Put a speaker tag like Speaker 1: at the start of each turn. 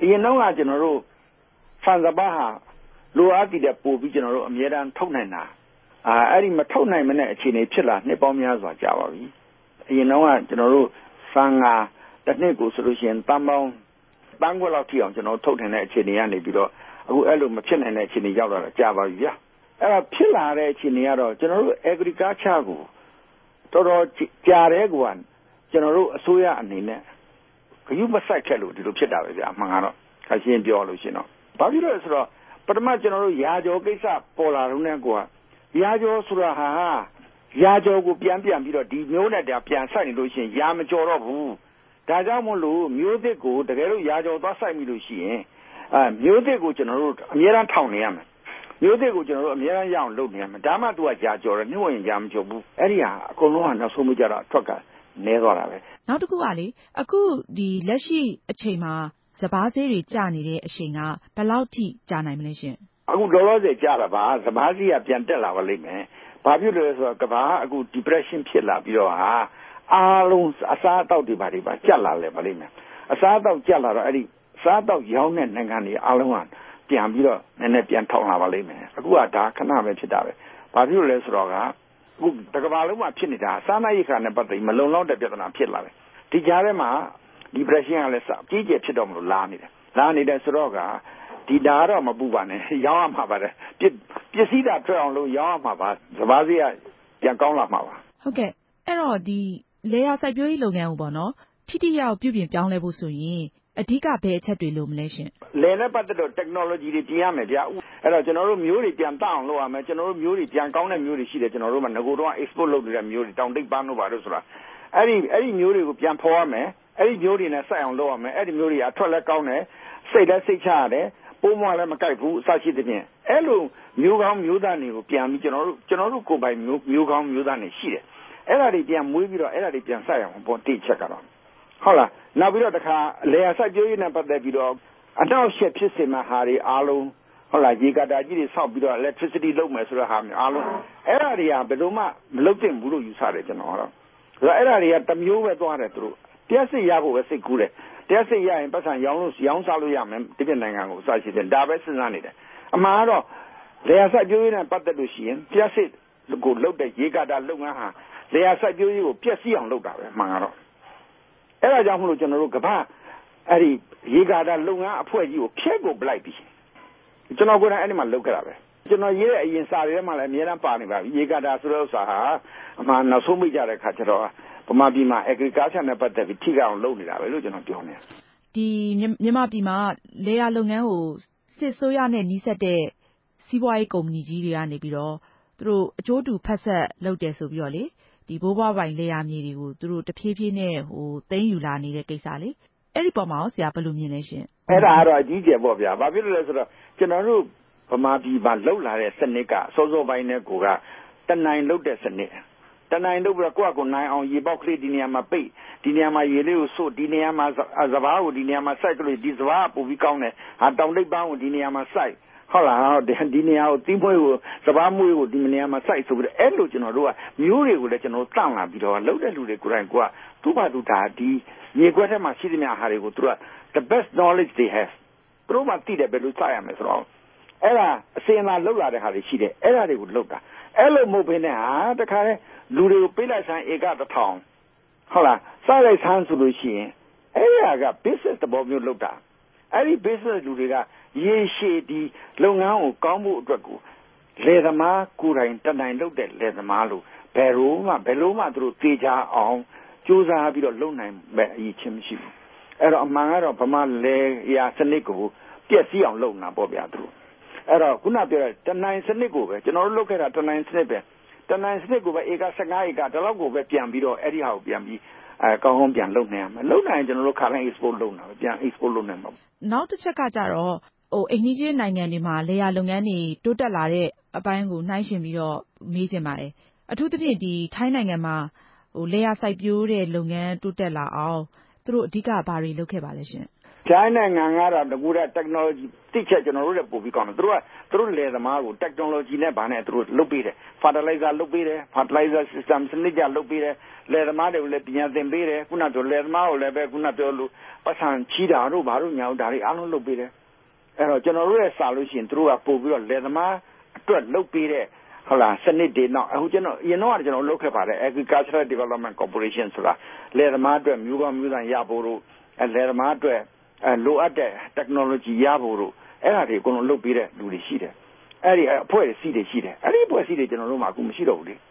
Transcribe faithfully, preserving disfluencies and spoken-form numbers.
Speaker 1: ရင်တော့ကကျွန်တော်တို့ဆန်စပါးဟာလိုအပ်တဲ့ပို့ပြီးကျွန်တော်တို့အများအားထုတ်နိုင်တာအာအဲ့ဒီမထုတ်နိုင်မနဲ့အခြေအနေဖြစ်လာနှစ်ပေါင်းများစွာကြာပါပြီအရင်တော့ကကျွန်တော်တို့ဆန်ငါတစ်နှစ်ကိုဆိုလို့ရှိရင်တန်ပေါင်းတန်းခွက်လောက်ထိအောင်ကျွန်တော်ထုတ်နိုင်တဲ့အခြေအနေကနေပြီးတော့အခုအဲ့လိုမဖြစ်နိုင်တဲ့အခြေအနေရောက်လာတာကြာပါပြီဗျာအဲ့ဒါဖြစ်လာတဲ့အခြေအနေကတော့ကျွန်တော်တို့ agriculture ကိုတော်တော်ကြာတဲ့ကွာကျွန်တော်တို့အစိုးရအနေနဲ့ဂရုမစိုက်ခဲ့လို့ဒီလိုဖြစ်တာပဲဗျာအမှန်ကတော့ခရှင်းပြောလို့ရှိရင်တော့ဘာဖြစ်လို့လဲဆိုတော့ပထမကျွန်တော်တို့ရာကျော်ကိစ္စပေါ်လာတော့နဲ့ကွာရာကျော်ဆိုတာဟာရာကျော်ကိုပြန်ပြန်ပြီးတော့ဒီမျိုးနဲ့တည်းပြန်ဆိုင်နေလို့ရှိရင်ရာမကျော်တော့ဘူးဒါကြောင့်မို့လို့မျိုးသစ်ကိုတကယ်လို့ရာကျော်သွားဆိုင်ပြီလို့ရှိရင်အဲမျိုးသစ်ကိုကျွန်တော်တို့အများအားထောင်နေရမယ်မျိုးသစ်ကိုကျွန်တော်တို့အများအားရအောင်လုပ်နေရမယ်ဒါမှသူကရာကျော်တယ်နှိမ့်ဝင်ရာမကျော်ဘူးအဲ့ဒီဟာအကုန်လုံးကနောက်ဆုံးမကြတော့အထွက်ကနဲသွားတာပဲ
Speaker 2: နောက်တစ်ခုကလေအခုဒီလက်ရှိအချိန်မှာစပါးဈေးတွေကျနေတဲ့အချိန်ကဘယ်လောက်ထိကျနိုင်မလဲရှင်
Speaker 1: အခုလောလောဆယ်ကျတာပါစပါးဈေးကပြန်တက်လာပါလိမ့်မယ်ဘာဖြစ်လို့လဲဆိုတော့ကဘာအခု depression ဖြစ်လာပြီးတော့ဟာအားလုံးအစားအသောက်တွေပါတွေပါကျက်လာလဲပါလိမ့်မယ်အစားအသောက်ကျက်လာတော့အဲ့ဒီအစားအသောက်ရောင်းတဲ့နိုင်ငံတွေအားလုံးကပြန်ပြီးတော့နည်းနည်းပြန်ထောင်လာပါလိမ့်မယ်အခုကဒါခဏပဲဖြစ်တာပဲဘာဖြစ်လို့လဲဆိုတော့ကအခုတကဘာလုံးမှာဖြစ်နေတာအစားအသောက်ရိက္ခာနဲ့ပတ်သက်ပြီးမလုံလောက်တဲ့ပြဿနာဖြစ်လာတယ်ဒီကြားထဲမှာ depression ကလည်းစကြီးကျယ်ဖြစ်တော့မလို့လာနေတယ်လာနေတယ်ဆိုတော့ကဒီဒါတော့မပူပါနဲ့ရောင်းရမှာပါတယ်ပစ္စည်းတာထွက်အောင်လို့ရောင်းရမှာပါစပါးစီးကပြန်ကောင်းလာမှာပါ
Speaker 2: ဟုတ်ကဲ့အဲ့တော့ဒီလေယာစိုက်ပျိုးရေးလုပ်ငန်းကိုပေါ့နော်ထိထိရောက်ပြုပြင်ပြောင်းလဲဖို့ဆိုရင်အဓိကဘယ်အချက်တွေလိုမလဲရှင်
Speaker 1: လယ်နဲ့ပတ်သက်တော့ technology တွေပြင်ရမယ်ဗျာအဲ့တော့ကျွန်တော်တို့မျိုးတွေပြန်တောင်းလို့ရမယ်ကျွန်တော်တို့မျိုးတွေပြန်ကောင်းတဲ့မျိုးတွေရှိတယ်ကျွန်တော်တို့ကငကိုတော့ export လုပ်နေတဲ့မျိုးတွေတောင်တိတ်ပန်းတို့ပါလို့ဆိုတာအဲ့ဒီအဲ့ဒီမျိုးတွေကိုပြန်ဖော်ရမယ်အဲ့ဒီမျိုးတွေနဲ့စိုက်အောင်လုပ်ရမယ်အဲ့ဒီမျိုးတွေအထွက်လည်းကောင်းတယ်စိတ်လည်းစိတ်ချရတယ်ပိုးမွားလည်းမကိုက်ဘူးအစရှိတဲ့ပြင်အဲ့လိုမျိုးကောင်းမျိုးသားတွေကိုပြန်ပြီးကျွန်တော်တို့ကျွန်တော်တို့ကိုယ်ပိုင်မျိုးမျိုးကောင်းမျိုးသားတွေရှိတယ်အဲ့ဒါတွေပြန်မွေးပြီးတော့အဲ့ဒါတွေပြန်စိုက်အောင်ပေါ့တိချက်ကတော့ဟုတ်လားနောက်ပြီးတော့တခါလေယာစိုက်ပျိုးရေးနဲ့ပတ်သက်ပြီးတော့အနောက်ရှက်ဖြစ်စေမှာဟာတွေအားလုံးဟုတ်လားရေကာတာကြီးတွေဆောက်ပြီးတော့ electricity လုပ်မယ်ဆိုတဲ့ဟာမျိုးအားလုံးအဲ့ဒါတွေကဘယ်လိုမှမလုပ်သင့်ဘူးလို့ယူဆတယ်ကျွန်တော်ကတော့ဆိုတော့အဲ့ဒါတွေကတစ်မျိုးပဲသွားတယ်သူတို့တရားစစ်ရဖို့ပဲစိတ်ကူးတယ်တရားစစ်ရရင်ပတ်စံရောင်းလို့ရောင်းစားလို့ရမယ်ဒီပြည်နိုင်ငံကိုအစရှိတယ်ဒါပဲစဉ်းစားနေတယ်အမှားကတော့လေယာစိုက်ပျိုးရေးနဲ့ပတ်သက်လို့ရှိရင်တရားစစ်ကိုလုပ်တဲ့ရေကာတာလုပ်ငန်းဟာလေယာစိုက်ပျိုးရေးကိုပျက်စီးအောင်လုပ်တာပဲအမှန်ကတော့အဲ့ဒါကြောင့်မလို့ကျွန်တော်တို့ကမ္ဘာအဲ့ဒီရေကာတာလုပ်ငန်းအဖွဲ့ကြီးကိုဖျက်ကိုပလိုက်ပြီကျွန်တော်ကိုယ်တိုင်အဲ့ဒီမှာလုပ်ခဲ့တာပဲကျွန်တော်ရေးတဲ့အရင်စာတွေထဲမှာလည်းအများအားပါနေပါပြီရေကာတာဆိုတဲ့ဥစ္စာဟာအမှန်နောက်ဆုံးမိကြတဲ့ခါကျတော့ဗမာပြည်မှာ agriculture နဲ့ပတ်သက်ပြီးထိကောင်လုပ်နေတာပဲလို့ကျွန်တော်ပြောနေတယ်
Speaker 2: ဒီမြန်မာပြည်မှာလေယာလုပ်ငန်းကိုစစ်ဆိုးရနဲ့နှီးစပ်တဲ့စီးပွားရေးကုမ္ပဏီကြီးတွေကနေပြီးတော့သူတို့အကျိုးတူဖက်ဆက်လုပ်တယ်ဆိုပြီးတော့လေဒီဘိုးဘွားပိုင်လေယာမြေတွေကိုသူတို့တဖြည်းဖြည်းနဲ့ဟိုသိမ်းယူလာနေတဲ့ကိစ္စလေအဲ့ဒီပုံမှာရောဆရာဘယ်လိုမြင်လဲရှင်
Speaker 1: အဲ့ဒါကတော့အကြီးကျယ်ပေါ့ဗျာဘာဖြစ်လို့လဲဆိုတော့ကျွန်တော်တို့ဗမာပြည်မှာလှုပ်လာတဲ့စနစ်ကစောစောပိုင်းနဲ့ကိုကတနိုင်လှုပ်တဲ့စနစ်တနိုင်လို့ပြီးတော့ကိုယ့်အကူနိုင်အောင်ရေပေါက်ကလေးဒီနေရာမှာပိတ်ဒီနေရာမှာရေလေးကိုစို့ဒီနေရာမှာစဘာကိုဒီနေရာမှာစိုက်ကြလို့ဒီစဘာကပို့ပြီးကောင်းတယ်ဟာတောင်တိတ်ပန်းကိုဒီနေရာမှာစိုက်ဟုတ်လားဒီနေရာကိုတီးမွေးကိုစဘာမွေးကိုဒီနေရာမှာစိုက်ဆိုပြီးတော့အဲ့လိုကျွန်တော်တို့ကမျိုးတွေကိုလည်းကျွန်တော်တို့တန့်လာပြီးတော့လှုပ်တဲ့လူတွေကိုယ်တိုင်ကသူ့ဘာသူဒါဒီမြေခွက်ထဲမှာရှိသမျှဟာတွေကိုသူက the best knowledge they have သူတို့မှသိတယ်ဘယ်လိုစိုက်ရမလဲဆိုတော့အဲ့ဒါအစင်လာလှုပ်လာတဲ့ဟာတွေရှိတယ်အဲ့ဒါတွေကိုလှုပ်တာအဲ့လိုမဟုတ်ဘဲနဲ့ဟာတခါလေလူတွေကိုပေးလိုက်ဆိုင်ဧကတစ်ထောင်ဟုတ်လားစိုက်လိုက်ဆန်းဆိုလို့ရှိရင်အဲ့ဒါက business တဘောမျိုးလုပ်တာအဲ့ဒီ business လူတွေကရေရှည်ဒီလုပ်ငန်းကိုကောင်းဖို့အတွက်ကိုလေသမားကိုယ်တိုင်တနိုင်လုပ်တဲ့လေသမားလို့ဘယ်လိုမှဘယ်လိုမှသူတို့သိကြအောင်စူးစမ်းပြီးတော့လုပ်နိုင်မဲ့အရေးချင်းမရှိဘူးအဲ့တော့အမှန်ကတော့ဗမာလေရာစနစ်ကိုပြည့်စည်အောင်လုပ်နေတာပေါ့ဗျာသူတို့အဲ့တော့ခုနပြောတဲ့တနိုင်စနစ်ကိုပဲကျွန်တော်တို့လုပ်ခဲ့တာတနိုင်စနစ်ပဲတနိုင်စနစ်ကိုပဲဧက၁၅ဧကဒီလောက်ကိုပဲပြန်ပြီးတော့အဲ့ဒီဟာကိုပြန်ပြီးအဲကောင်းကောင်းပြန်လုပ်နိုင်ရမယ်လုပ်နိုင်ကျွန်တော်တို့ခါတိုင်း export လုပ်နေတာပဲပြန် export လုပ်နိုင်မှာ
Speaker 2: နောက်တစ်ချက်ကကြတော့ဟိုအိမ်နီးချင်းနိုင်ငံတွေမှာလေယာလုပ်ငန်းတွေတိုးတက်လာတဲ့အပိုင်းကိုနှိုင်းယှဉ်ပြီးတော့မေးချင်ပါတယ်အထူးသဖြင့်ဒီထိုင်းနိုင်ငံမှာဟိုလေယာစိုက်ပျိုးတဲ့လုပ်ငန်းတိုးတက်လာအောင်သူတို့အဓိကဘာတွေလုပ်ခဲ့ပါလဲရှင်
Speaker 1: China ငါငါတာတကူတဲ့ technology တိချက်ကျွန်တော်တို့လည်းပို့ပြီးကောင်းတယ်သူတို့ကသူတို့လေသမားကို technology နဲ့ဗာနဲ့သူတို့လုပ်ပေးတယ် fertilizer လုပ်ပေးတယ် fertilizer system စနစ်ကြလုပ်ပေးတယ်လေသမားတွေကိုလည်းပြင်သင်ပေးတယ်ခုနကပြောလေသမားကိုလည်းပဲခုနပြောလို့ပတ်စံချီးတာတို့ဘာတို့ညာတို့ဒါတွေအားလုံးလုပ်ပေးတယ်အဲ့တော့ကျွန်တော်တို့ရဲ့စာလို့ရှိရင်သူတို့ကပို့ပြီးတော့လေသမားအတွက်လုပ်ပေးတဲ့ဟုတ်လားစနစ်တွေတော့အခုကျွန်တော်အရင်တော့ကျွန်တော်လုပ်ခဲ့ပါတယ် Agricultural Development Corporation ဆိုတာလေသမားအတွက်မျိုးကောင်းမျိုးစံရဖို့တို့လေသမားအတွက်အဲလိုအပ်တဲ့ technology ရဖို့တို့အဲ့ဒါတွေအကုန်လုံးလုပ်ပေးတဲ့လူတွေရှိတယ်အဲ့ဒီအဖွဲ့အစည်းတွေရှိတယ်အဲ့ဒီအဖွဲ့အစည်းတွေကျွန်တော်တို့မှအခုမရှိတော့ဘူးလေ